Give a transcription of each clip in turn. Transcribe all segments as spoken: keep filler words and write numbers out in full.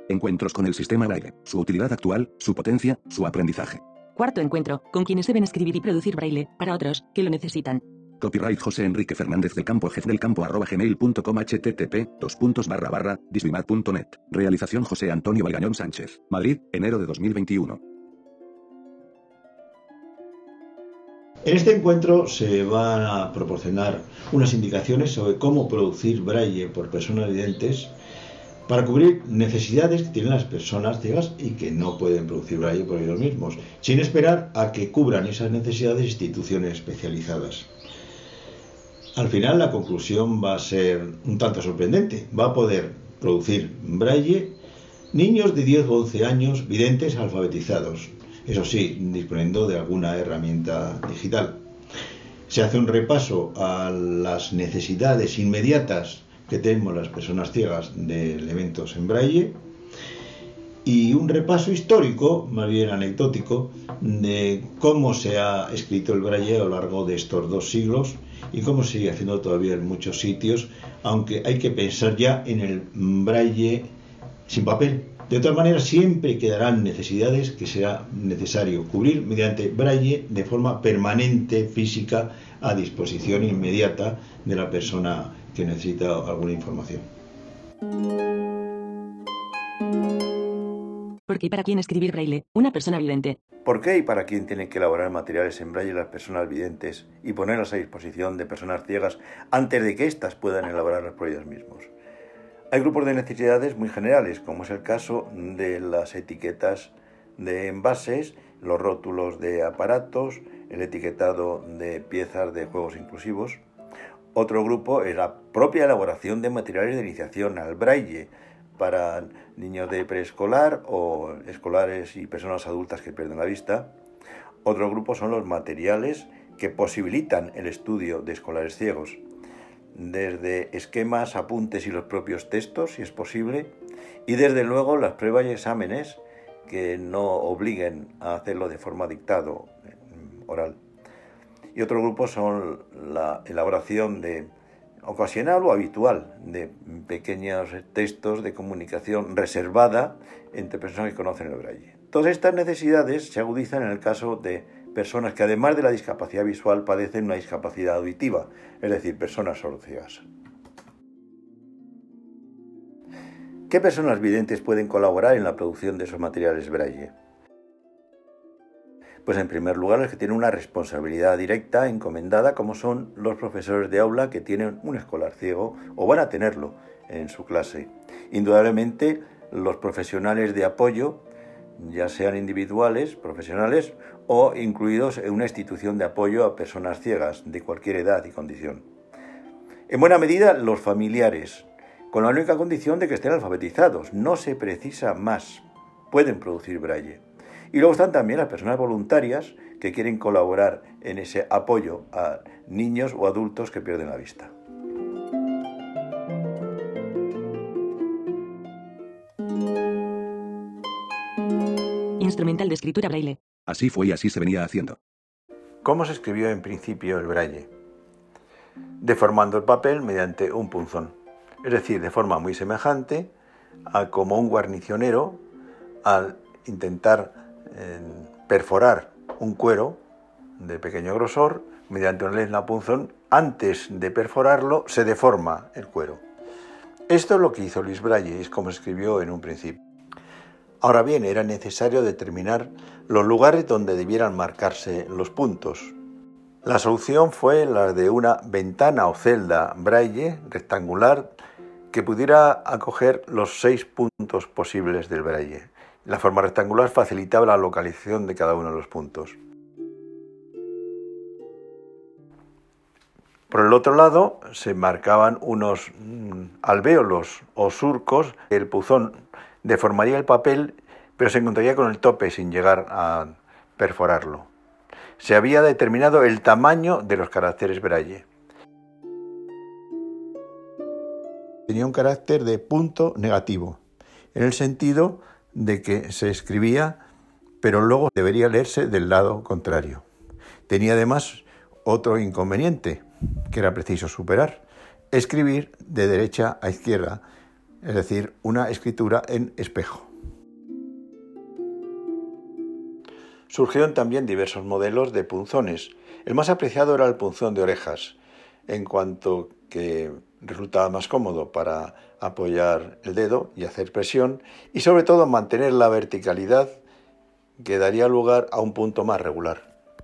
Encuentros con el sistema Braille, su utilidad actual, su potencia, su aprendizaje. Cuarto encuentro, con quienes deben escribir y producir braille, para otros, que lo necesitan. Copyright José Enrique Fernández del Campo, jefe del campo arroba gmail punto com, http dos puntos barra barra disbimad punto net. Realización José Antonio Valgañón Sánchez. Madrid, enero de dos mil veintiuno. En este encuentro se van a proporcionar unas indicaciones sobre cómo producir braille por personas videntes para cubrir necesidades que tienen las personas ciegas y que no pueden producir braille por ellos mismos, sin esperar a que cubran esas necesidades instituciones especializadas. Al final la conclusión va a ser un tanto sorprendente. Va a poder producir braille niños de diez o once años videntes alfabetizados, eso sí, disponiendo de alguna herramienta digital. Se hace un repaso a las necesidades inmediatas que tenemos las personas ciegas de elementos en braille y un repaso histórico, más bien anecdótico, de cómo se ha escrito el braille a lo largo de estos dos siglos y cómo se sigue haciendo todavía en muchos sitios, aunque hay que pensar ya en el braille sin papel. De todas maneras, siempre quedarán necesidades que será necesario cubrir mediante braille de forma permanente, física, a disposición inmediata de la persona que necesita alguna información. ¿Por qué y para quién escribir braille? Una persona vidente. ¿Por qué y para quién tienen que elaborar materiales en braille las personas videntes y ponerlos a disposición de personas ciegas antes de que éstas puedan elaborarlas por ellos mismos? Hay grupos de necesidades muy generales, como es el caso de las etiquetas de envases, los rótulos de aparatos, el etiquetado de piezas de juegos inclusivos. Otro grupo es la propia elaboración de materiales de iniciación al braille para niños de preescolar o escolares y personas adultas que pierden la vista. Otro grupo son los materiales que posibilitan el estudio de escolares ciegos, desde esquemas, apuntes y los propios textos, si es posible, y desde luego las pruebas y exámenes que no obliguen a hacerlo de forma dictado, oral. Y otro grupo son la elaboración de ocasional o habitual de pequeños textos de comunicación reservada entre personas que conocen el braille. Todas estas necesidades se agudizan en el caso de personas que además de la discapacidad visual padecen una discapacidad auditiva, es decir, personas sordociegas. ¿Qué personas videntes pueden colaborar en la producción de esos materiales braille? Pues en primer lugar los que tienen una responsabilidad directa encomendada, como son los profesores de aula que tienen un escolar ciego o van a tenerlo en su clase. Indudablemente los profesionales de apoyo, ya sean individuales, profesionales o incluidos en una institución de apoyo a personas ciegas de cualquier edad y condición. En buena medida los familiares, con la única condición de que estén alfabetizados, no se precisa más, pueden producir braille. Y luego están también las personas voluntarias que quieren colaborar en ese apoyo a niños o adultos que pierden la vista. Instrumental de escritura braille. Así fue y así se venía haciendo. ¿Cómo se escribió en principio el braille? Deformando el papel mediante un punzón, es decir, de forma muy semejante a como un guarnicionero al intentar eh, perforar un cuero de pequeño grosor mediante un lesna punzón. Antes de perforarlo se deforma el cuero. Esto es lo que hizo Luis Braille y es como escribió en un principio. Ahora bien, era necesario determinar los lugares donde debieran marcarse los puntos. La solución fue la de una ventana o celda braille rectangular que pudiera acoger los seis puntos posibles del braille. La forma rectangular facilitaba la localización de cada uno de los puntos. Por el otro lado se marcaban unos alvéolos o surcos. El punzón deformaría el papel, pero se encontraría con el tope sin llegar a perforarlo. Se había determinado el tamaño de los caracteres braille. Tenía un carácter de punto negativo, en el sentido de que se escribía, pero luego debería leerse del lado contrario. Tenía además otro inconveniente que era preciso superar: escribir de derecha a izquierda, es decir, una escritura en espejo. Surgieron también diversos modelos de punzones. El más apreciado era el punzón de orejas, en cuanto que resultaba más cómodo para apoyar el dedo y hacer presión, y sobre todo mantener la verticalidad que daría lugar a un punto más regular.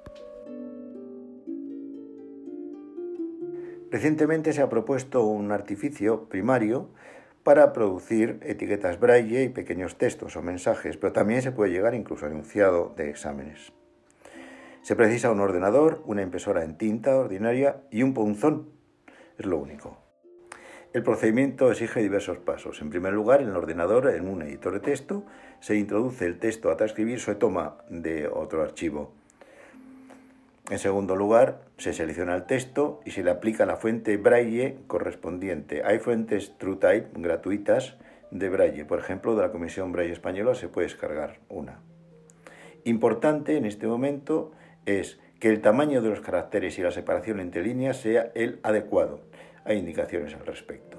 Recientemente se ha propuesto un artificio primario para producir etiquetas braille y pequeños textos o mensajes, pero también se puede llegar incluso a enunciado de exámenes. Se precisa un ordenador, una impresora en tinta ordinaria y un punzón. Es lo único. El procedimiento exige diversos pasos. En primer lugar, en el ordenador, en un editor de texto, se introduce el texto a transcribir, se toma de otro archivo. En segundo lugar, se selecciona el texto y se le aplica la fuente braille correspondiente. Hay fuentes TrueType gratuitas de braille. Por ejemplo, de la Comisión Braille Española se puede descargar una. Importante en este momento es que el tamaño de los caracteres y la separación entre líneas sea el adecuado. Hay indicaciones al respecto.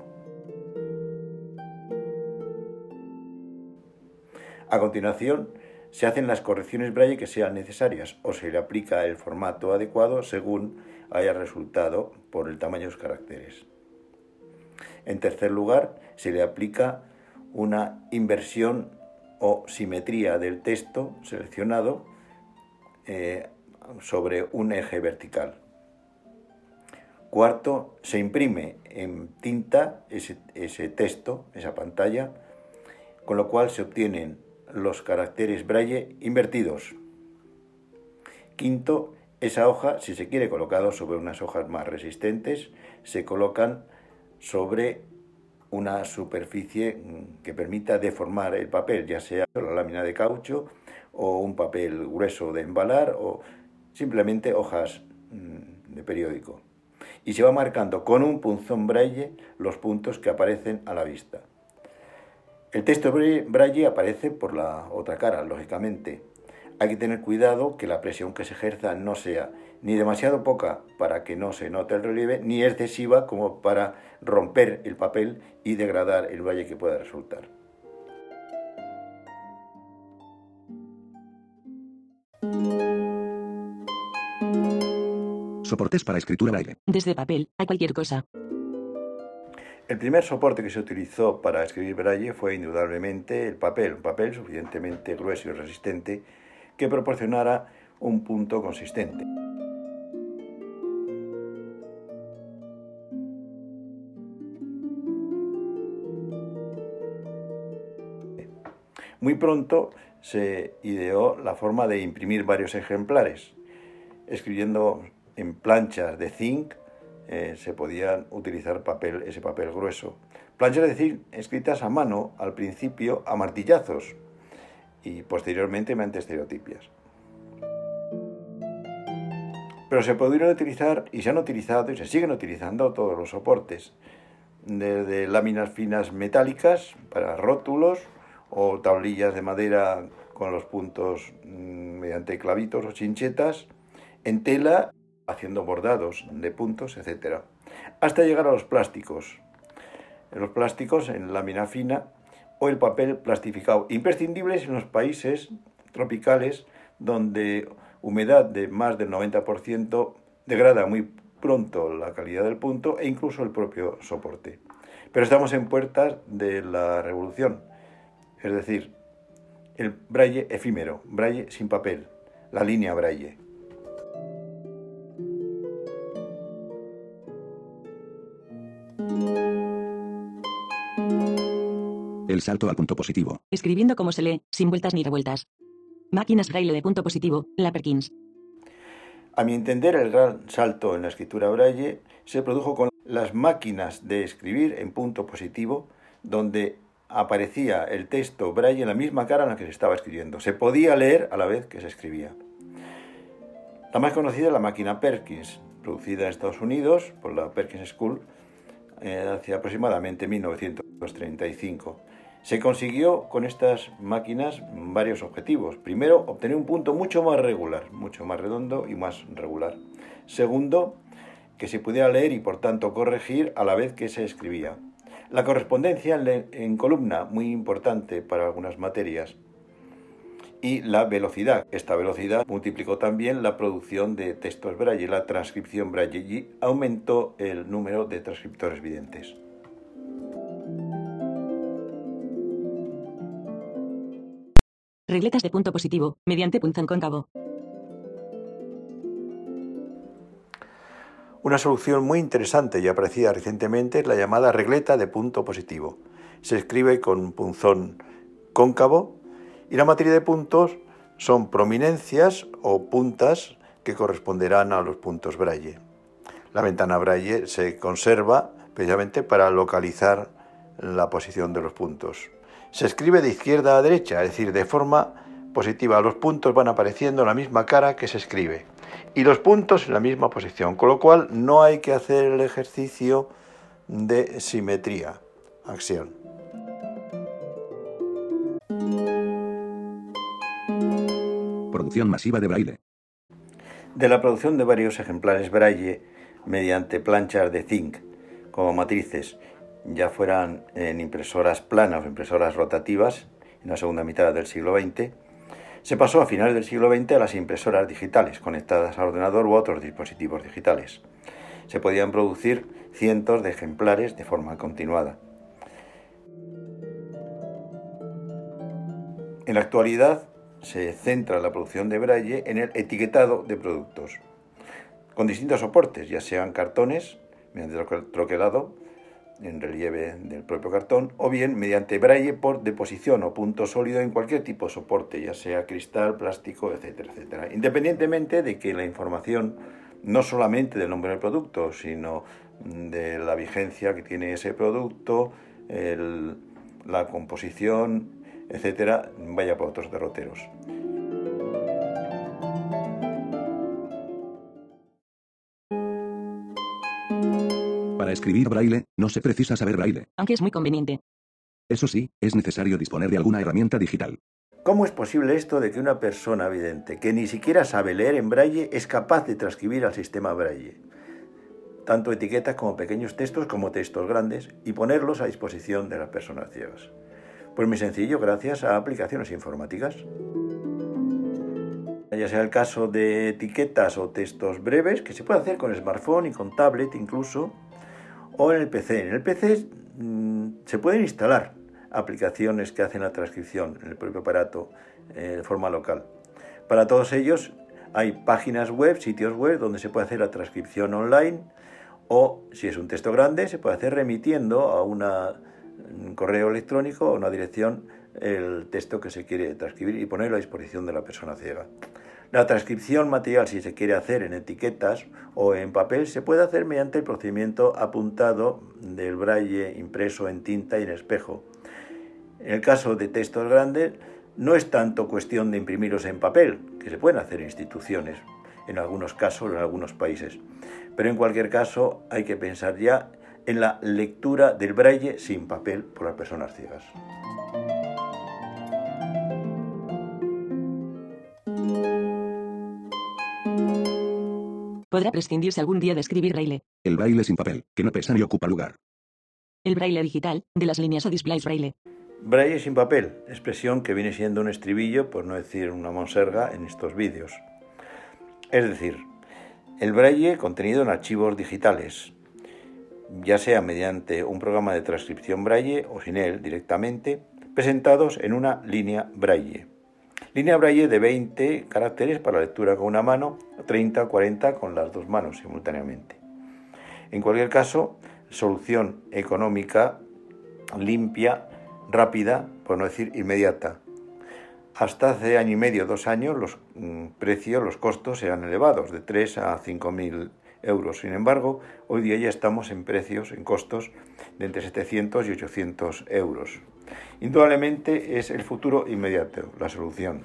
A continuación, se hacen las correcciones braille que sean necesarias o se le aplica el formato adecuado según haya resultado por el tamaño de los caracteres. En tercer lugar, se le aplica una inversión o simetría del texto seleccionado eh, sobre un eje vertical. Cuarto, se imprime en tinta ese, ese texto, esa pantalla, con lo cual se obtienen los caracteres braille invertidos. Quinto, esa hoja, si se quiere colocado sobre unas hojas más resistentes, se colocan sobre una superficie que permita deformar el papel, ya sea la lámina de caucho o un papel grueso de embalar o simplemente hojas de periódico. Y se va marcando con un punzón braille los puntos que aparecen a la vista. El texto braille aparece por la otra cara, lógicamente. Hay que tener cuidado que la presión que se ejerza no sea ni demasiado poca para que no se note el relieve, ni excesiva como para romper el papel y degradar el braille que pueda resultar. Soportes para escritura braille. Desde papel a cualquier cosa. El primer soporte que se utilizó para escribir braille fue indudablemente el papel, un papel suficientemente grueso y resistente que proporcionara un punto consistente. Muy pronto se ideó la forma de imprimir varios ejemplares. Escribiendo en planchas de zinc eh, se podían utilizar papel, ese papel grueso. Planchas de zinc escritas a mano, al principio a martillazos y posteriormente mediante estereotipias. Pero se pudieron utilizar y se han utilizado y se siguen utilizando todos los soportes, desde láminas finas metálicas para rótulos o tablillas de madera con los puntos mediante clavitos o chinchetas, en tela, haciendo bordados de puntos, etcétera, hasta llegar a los plásticos. Los plásticos en lámina fina o el papel plastificado, imprescindibles en los países tropicales donde humedad de más del noventa por ciento degrada muy pronto la calidad del punto e incluso el propio soporte. Pero estamos en puertas de la revolución, es decir, el braille efímero, braille sin papel, la línea braille. El salto al punto positivo. Escribiendo como se lee, sin vueltas ni revueltas. Máquinas braille de punto positivo, la Perkins. A mi entender, el gran salto en la escritura braille se produjo con las máquinas de escribir en punto positivo, donde aparecía el texto braille en la misma cara en la que se estaba escribiendo. Se podía leer a la vez que se escribía. La más conocida es la máquina Perkins, producida en Estados Unidos por la Perkins School eh, hacia aproximadamente mil novecientos treinta y cinco. Se consiguió con estas máquinas varios objetivos. Primero, obtener un punto mucho más regular, mucho más redondo y más regular. Segundo, que se pudiera leer y por tanto corregir a la vez que se escribía. La correspondencia en, en columna, muy importante para algunas materias. Y la velocidad. Esta velocidad multiplicó también la producción de textos braille, la transcripción braille, y aumentó el número de transcriptores videntes. Regletas de punto positivo, mediante punzón cóncavo. Una solución muy interesante y aparecida recientemente es la llamada regleta de punto positivo. Se escribe con punzón cóncavo y la matriz de puntos son prominencias o puntas que corresponderán a los puntos braille. La ventana braille se conserva precisamente para localizar la posición de los puntos. Se escribe de izquierda a derecha, es decir, de forma positiva. Los puntos van apareciendo en la misma cara que se escribe y los puntos en la misma posición, con lo cual no hay que hacer el ejercicio de simetría. Acción. Producción masiva de braille. De la producción de varios ejemplares braille mediante planchas de zinc como matrices, ya fueran en impresoras planas o impresoras rotativas en la segunda mitad del siglo veinte, se pasó a finales del siglo veinte a las impresoras digitales conectadas al ordenador u otros dispositivos digitales. Se podían producir cientos de ejemplares de forma continuada. En la actualidad se centra la producción de braille en el etiquetado de productos, con distintos soportes, ya sean cartones, mediante troquelado, en relieve del propio cartón, o bien mediante braille por deposición o punto sólido en cualquier tipo de soporte, ya sea cristal, plástico, etcétera, etcétera. Independientemente de que la información, no solamente del nombre del producto, sino de la vigencia que tiene ese producto, el, la composición, etcétera, vaya por otros derroteros. Para escribir braille, no se precisa saber braille. Aunque es muy conveniente. Eso sí, es necesario disponer de alguna herramienta digital. ¿Cómo es posible esto de que una persona vidente, que ni siquiera sabe leer en braille, es capaz de transcribir al sistema braille? Tanto etiquetas como pequeños textos, como textos grandes, y ponerlos a disposición de las personas ciegas. Pues muy sencillo, gracias a aplicaciones informáticas. Ya sea el caso de etiquetas o textos breves, que se puede hacer con smartphone y con tablet incluso, o en el P C. En el P C mmm, se pueden instalar aplicaciones que hacen la transcripción en el propio aparato eh, de forma local. Para todos ellos hay páginas web, sitios web, donde se puede hacer la transcripción online, o si es un texto grande, se puede hacer remitiendo a una, un correo electrónico o una dirección el texto que se quiere transcribir y ponerlo a disposición de la persona ciega. La transcripción material, si se quiere hacer en etiquetas o en papel, se puede hacer mediante el procedimiento apuntado del braille impreso en tinta y en espejo. En el caso de textos grandes, no es tanto cuestión de imprimirlos en papel, que se pueden hacer en instituciones, en algunos casos, en algunos países. Pero en cualquier caso, hay que pensar ya en la lectura del braille sin papel por las personas ciegas. ¿Podrá prescindirse algún día de escribir braille? El braille sin papel, que no pesa ni ocupa lugar. El braille digital, de las líneas o displays braille. Braille sin papel, expresión que viene siendo un estribillo, por no decir una monserga, en estos vídeos. Es decir, el braille contenido en archivos digitales, ya sea mediante un programa de transcripción braille o sin él directamente, presentados en una línea braille. Línea braille de veinte caracteres para lectura con una mano, treinta o cuarenta con las dos manos simultáneamente. En cualquier caso, solución económica, limpia, rápida, por no decir inmediata. Hasta hace año y medio, dos años, los mm, precios, los costos eran elevados, de tres a cinco mil euros. Sin embargo, hoy día ya estamos en precios, en costos de entre setecientos y ochocientos euros. Indudablemente es el futuro inmediato, la solución.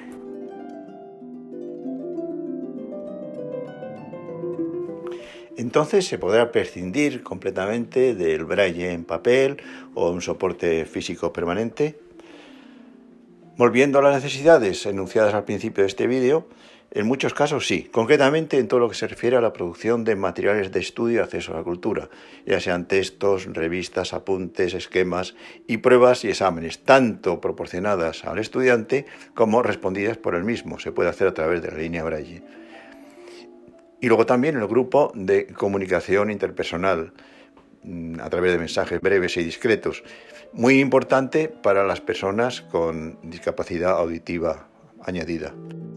Entonces se podrá prescindir completamente del braille en papel o un soporte físico permanente. Volviendo a las necesidades enunciadas al principio de este vídeo, En muchos casos sí, concretamente en todo lo que se refiere a la producción de materiales de estudio y acceso a la cultura, ya sean textos, revistas, apuntes, esquemas y pruebas y exámenes, tanto proporcionadas al estudiante como respondidas por él mismo. Se puede hacer a través de la línea Braille. Y luego también el grupo de comunicación interpersonal, a través de mensajes breves y discretos, muy importante para las personas con discapacidad auditiva añadida.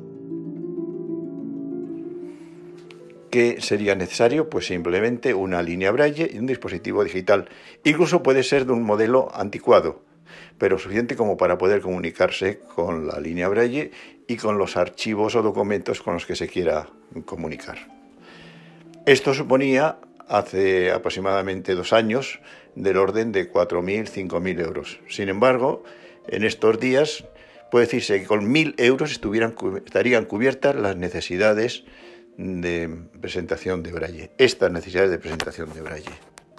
¿Qué sería necesario? Pues simplemente una línea Braille y un dispositivo digital. Incluso puede ser de un modelo anticuado, pero suficiente como para poder comunicarse con la línea Braille y con los archivos o documentos con los que se quiera comunicar. Esto suponía, hace aproximadamente dos años, del orden de cuatro mil, cinco mil euros. Sin embargo, en estos días puede decirse que con mil euros estuvieran, estarían cubiertas las necesidades de presentación de Braille, estas necesidades de presentación de Braille.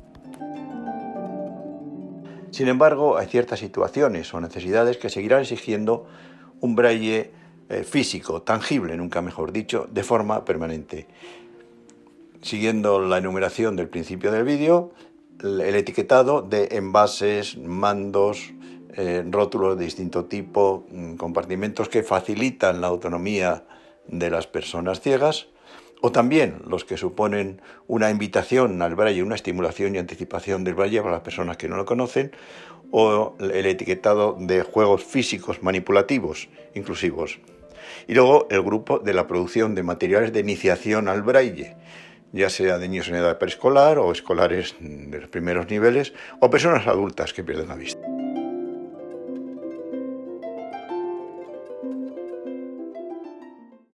Sin embargo, hay ciertas situaciones o necesidades que seguirán exigiendo un Braille eh, físico, tangible, nunca mejor dicho, de forma permanente. Siguiendo la enumeración del principio del vídeo, el etiquetado de envases, mandos, eh, rótulos de distinto tipo, compartimentos que facilitan la autonomía de las personas ciegas, o también los que suponen una invitación al Braille, una estimulación y anticipación del Braille para las personas que no lo conocen, o el etiquetado de juegos físicos manipulativos inclusivos. Y luego el grupo de la producción de materiales de iniciación al Braille, ya sea de niños en edad preescolar o escolares de los primeros niveles, o personas adultas que pierden la vista.